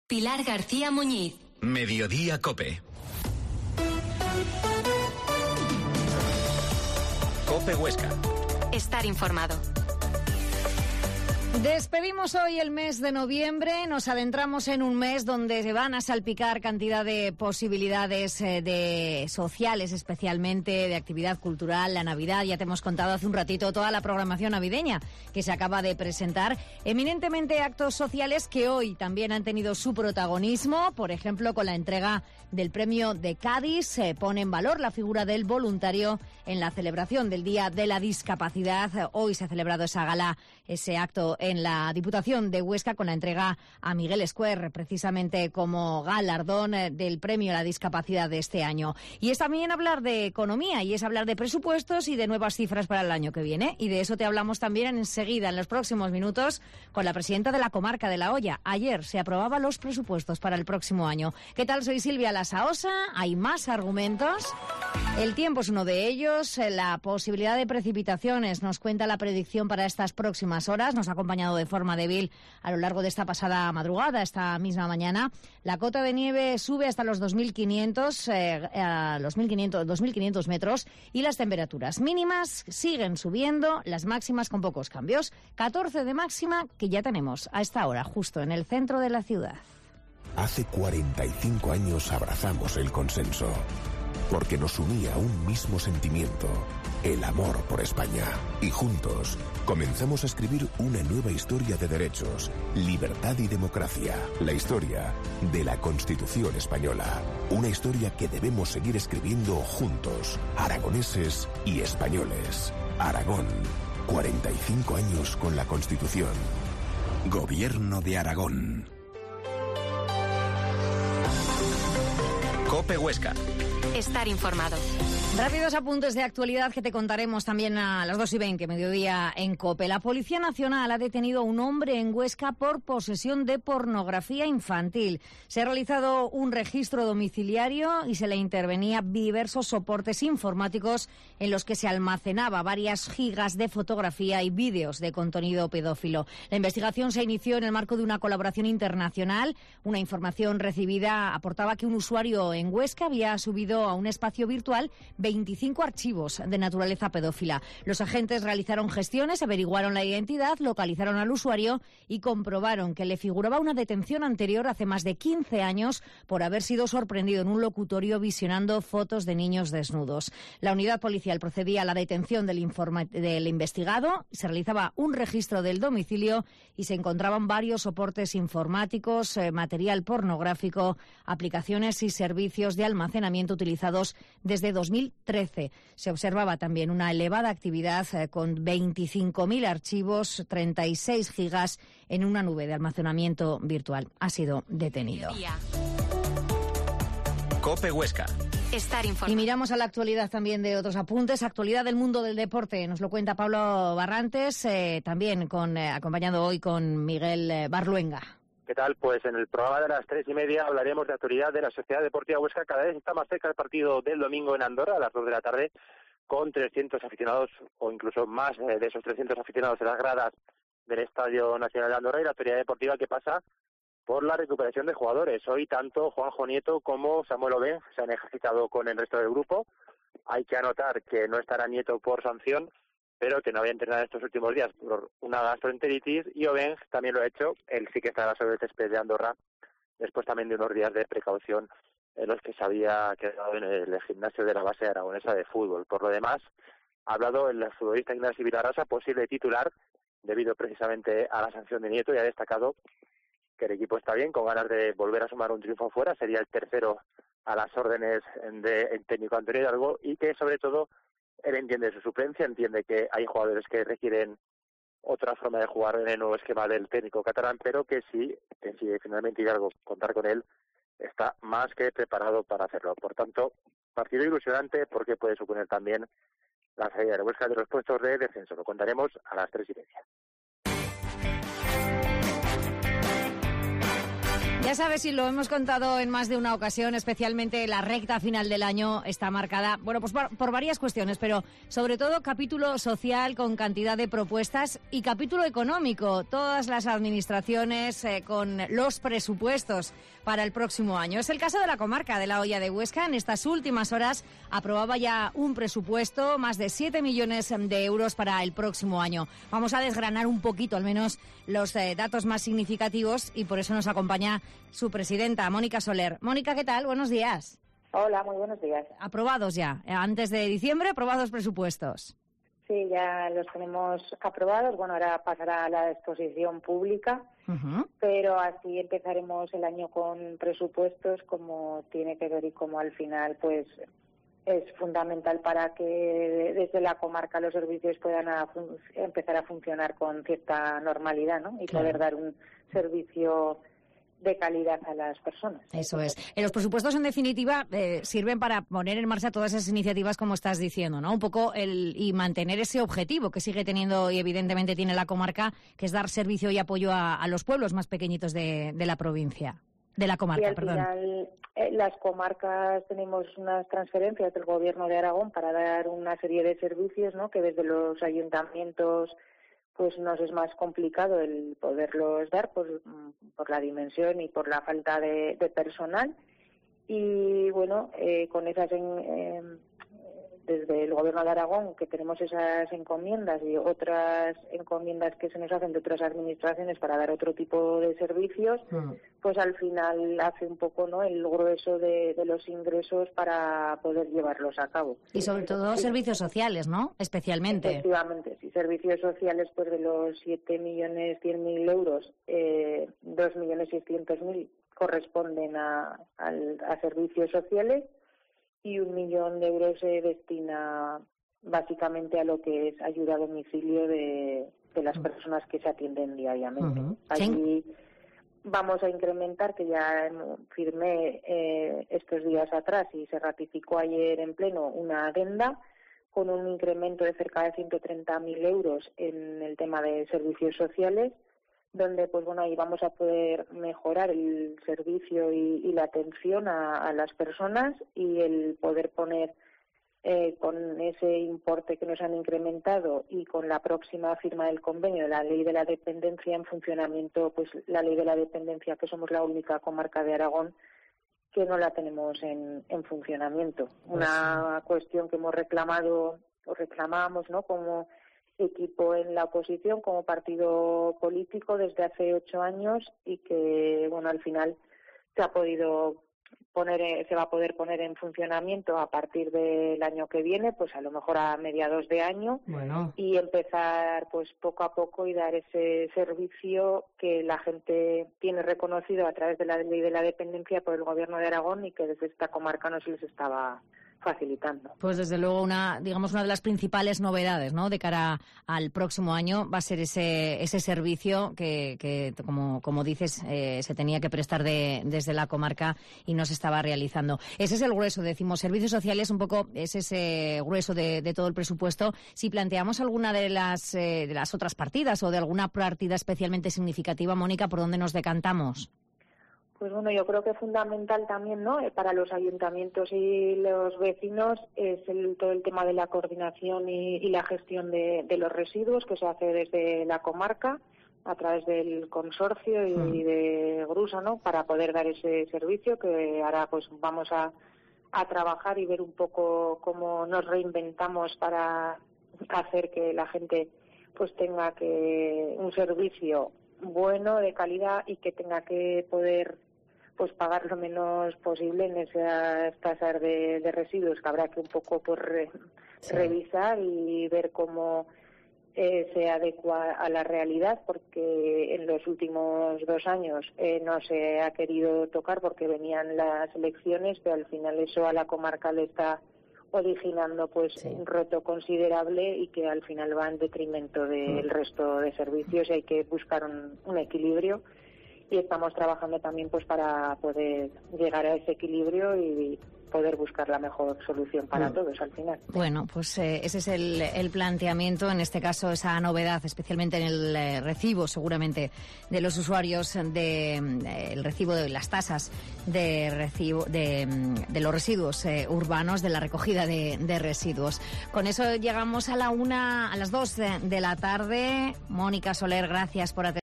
Pilar García Muñiz. Mediodía COPE. COPE Huesca. Estar informado. Despedimos hoy el mes de noviembre, nos adentramos en un mes donde se van a salpicar cantidad de posibilidades sociales, especialmente de actividad cultural, la Navidad. Ya te hemos contado hace un ratito toda la programación navideña que se acaba de presentar. Eminentemente actos sociales que hoy también han tenido su protagonismo, por ejemplo, con la entrega del premio de Cádiz. Se pone en valor la figura del voluntario en la celebración del Día de la Discapacidad. Hoy se ha celebrado esa gala, ese acto en la Diputación de Huesca con la entrega a Miguel Escuer, precisamente como galardón del premio a la discapacidad de este año. Y es también hablar de economía, y es hablar de presupuestos y de nuevas cifras para el año que viene. Y de eso te hablamos también enseguida, en los próximos minutos, con la presidenta de la comarca de La Hoya. Ayer se aprobaban los presupuestos para el próximo año. ¿Qué tal? Soy Silvia Lasaosa. Hay más argumentos. El tiempo es uno de ellos. La posibilidad de precipitaciones nos cuenta la predicción para estas próximas horas. Nos ha acompañado de forma débil a lo largo de esta pasada madrugada, esta misma mañana. La cota de nieve sube hasta los 2.500 metros y las temperaturas mínimas siguen subiendo, las máximas con pocos cambios. 14 de máxima que ya tenemos a esta hora, justo en el centro de la ciudad. Hace 45 años abrazamos el consenso, porque nos unía un mismo sentimiento, el amor por España. Y juntos comenzamos a escribir una nueva historia de derechos, libertad y democracia. La historia de la Constitución española. Una historia que debemos seguir escribiendo juntos, aragoneses y españoles. Aragón, 45 años con la Constitución. Gobierno de Aragón. COPE Huesca. Estar informado. Rápidos apuntes de actualidad que te contaremos también a las 2:20, mediodía en COPE. La Policía Nacional ha detenido a un hombre en Huesca por posesión de pornografía infantil. Se ha realizado un registro domiciliario y se le intervenía diversos soportes informáticos en los que se almacenaba varias gigas de fotografía y vídeos de contenido pedófilo. La investigación se inició en el marco de una colaboración internacional. Una información recibida aportaba que un usuario en Huesca había subido a un espacio virtual 25 archivos de naturaleza pedófila. Los agentes realizaron gestiones, averiguaron la identidad, localizaron al usuario y comprobaron que le figuraba una detención anterior hace más de 15 años por haber sido sorprendido en un locutorio visionando fotos de niños desnudos. La unidad policial procedía a la detención del investigado, se realizaba un registro del domicilio y se encontraban varios soportes informáticos, material pornográfico, aplicaciones y servicios de almacenamiento utilizados desde 2013. Se observaba también una elevada actividad con 25.000 archivos, 36 gigas en una nube de almacenamiento virtual. Ha sido detenido. COPE Huesca. Estar informado. Y miramos a la actualidad también de otros apuntes. Actualidad del mundo del deporte. Nos lo cuenta Pablo Barrantes, también acompañado hoy con Miguel Barluenga. ¿Qué tal? Pues en el programa de las 3:30 hablaremos de actualidad de la Sociedad Deportiva Huesca. Cada vez está más cerca el partido del domingo en Andorra a las 2 de la tarde, con 300 aficionados o incluso más de esos 300 aficionados en las gradas del Estadio Nacional de Andorra, y la actualidad deportiva que pasa por la recuperación de jugadores. Hoy tanto Juanjo Nieto como Samuel Obeng se han ejercitado con el resto del grupo. Hay que anotar que no estará Nieto por sanción, pero que no había entrenado estos últimos días por una gastroenteritis, y Obeng también lo ha hecho. Él sí que estará sobre el césped de Andorra, después también de unos días de precaución en los que se había quedado en el gimnasio de la base aragonesa de fútbol. Por lo demás, ha hablado el futbolista Ignacio Vilarasa, posible titular, debido precisamente a la sanción de Nieto, y ha destacado que el equipo está bien, con ganas de volver a sumar un triunfo fuera. Sería el tercero a las órdenes del técnico Antonio Hidalgo, y que sobre todo él entiende su suplencia, entiende que hay jugadores que requieren otra forma de jugar en el nuevo esquema del técnico catalán, pero que si decide finalmente Hidalgo contar con él, está más que preparado para hacerlo. Por tanto, partido ilusionante, porque puede suponer también la salida de Huesca de los puestos de descenso. Lo contaremos a las 3:30. Ya sabes, y lo hemos contado en más de una ocasión, especialmente la recta final del año está marcada, bueno, pues por varias cuestiones, pero sobre todo capítulo social con cantidad de propuestas y capítulo económico. Todas las administraciones con los presupuestos para el próximo año. Es el caso de la comarca de La Hoya de Huesca. En estas últimas horas aprobaba ya un presupuesto, más de 7 millones de euros para el próximo año. Vamos a desgranar un poquito, al menos, los datos más significativos, y por eso nos acompaña su presidenta, Mónica Soler. Mónica, ¿qué tal? Buenos días. Hola, muy buenos días. Aprobados ya, antes de diciembre, aprobados presupuestos. Sí, ya los tenemos aprobados. Bueno, ahora pasará a la exposición pública, pero así empezaremos el año con presupuestos como tiene que ver y como al final pues es fundamental para que desde la comarca los servicios puedan empezar a funcionar con cierta normalidad, ¿no? Y claro, poder dar un servicio de calidad a las personas. Eso es. Los presupuestos, en definitiva, sirven para poner en marcha todas esas iniciativas, como estás diciendo, ¿no? Un poco y mantener ese objetivo que sigue teniendo y evidentemente tiene la comarca, que es dar servicio y apoyo a los pueblos más pequeñitos de la provincia, de la comarca, y al final, las comarcas tenemos unas transferencias del Gobierno de Aragón para dar una serie de servicios, ¿no? Que desde los ayuntamientos pues nos es más complicado el poderlos dar por la dimensión y por la falta de personal. Y bueno, con esas desde el Gobierno de Aragón, que tenemos esas encomiendas y otras encomiendas que se nos hacen de otras administraciones para dar otro tipo de servicios, pues al final hace un poco, ¿no?, el grueso de los ingresos para poder llevarlos a cabo. Y sobre todo servicios sociales, ¿no?, especialmente. Efectivamente, sí, servicios sociales, pues de los 7.100.000 euros, 2.600.000 corresponden a servicios sociales, y 1 millón de euros se destina básicamente a lo que es ayuda a domicilio de las personas que se atienden diariamente. Allí vamos a incrementar, que ya firmé estos días atrás y se ratificó ayer en pleno, una adenda con un incremento de cerca de 130.000 euros en el tema de servicios sociales, donde pues bueno, ahí vamos a poder mejorar el servicio y la atención a las personas, y el poder poner con ese importe que nos han incrementado y con la próxima firma del convenio de la Ley de la Dependencia en funcionamiento, pues la Ley de la Dependencia, que somos la única comarca de Aragón que no la tenemos en funcionamiento. Una cuestión que hemos reclamado o reclamábamos, ¿no?, como equipo en la oposición, como partido político desde hace 8 años, y que bueno, al final se va a poder poner en funcionamiento a partir del año que viene, pues a lo mejor a mediados de año, y empezar pues poco a poco y dar ese servicio que la gente tiene reconocido a través de la Ley de la Dependencia por el Gobierno de Aragón, y que desde esta comarca no se les estaba facilitando. Pues desde luego una de las principales novedades, ¿no?, de cara al próximo año va a ser ese servicio que como dices, se tenía que prestar desde la comarca y no se estaba realizando. Ese es el grueso, decimos, servicios sociales, un poco es ese grueso de todo el presupuesto. Si planteamos alguna de las otras partidas o de alguna partida especialmente significativa, Mónica, ¿por dónde nos decantamos? Pues bueno, yo creo que fundamental también, ¿no?, para los ayuntamientos y los vecinos es todo el tema de la coordinación y la gestión de los residuos, que se hace desde la comarca a través del consorcio y de Grusa, ¿no?, para poder dar ese servicio, que ahora pues vamos a trabajar y ver un poco cómo nos reinventamos para hacer que la gente pues tenga un servicio bueno, de calidad, y que tenga que poder pues pagar lo menos posible en esas tasas de residuos, que habrá que un poco revisar y ver cómo se adecua a la realidad, porque en los últimos 2 años no se ha querido tocar porque venían las elecciones, pero al final eso a la comarca le está originando pues un reto considerable, y que al final va en detrimento del resto de servicios, y hay que buscar un equilibrio, y estamos trabajando también pues para poder llegar a ese equilibrio y poder buscar la mejor solución para todos al final. Bueno, pues ese es el planteamiento, en este caso esa novedad, especialmente en el recibo, seguramente, de los usuarios el recibo de las tasas de recibo de los residuos urbanos, de la recogida de residuos. Con eso llegamos a las 2 de la tarde. Mónica Soler, gracias por atender.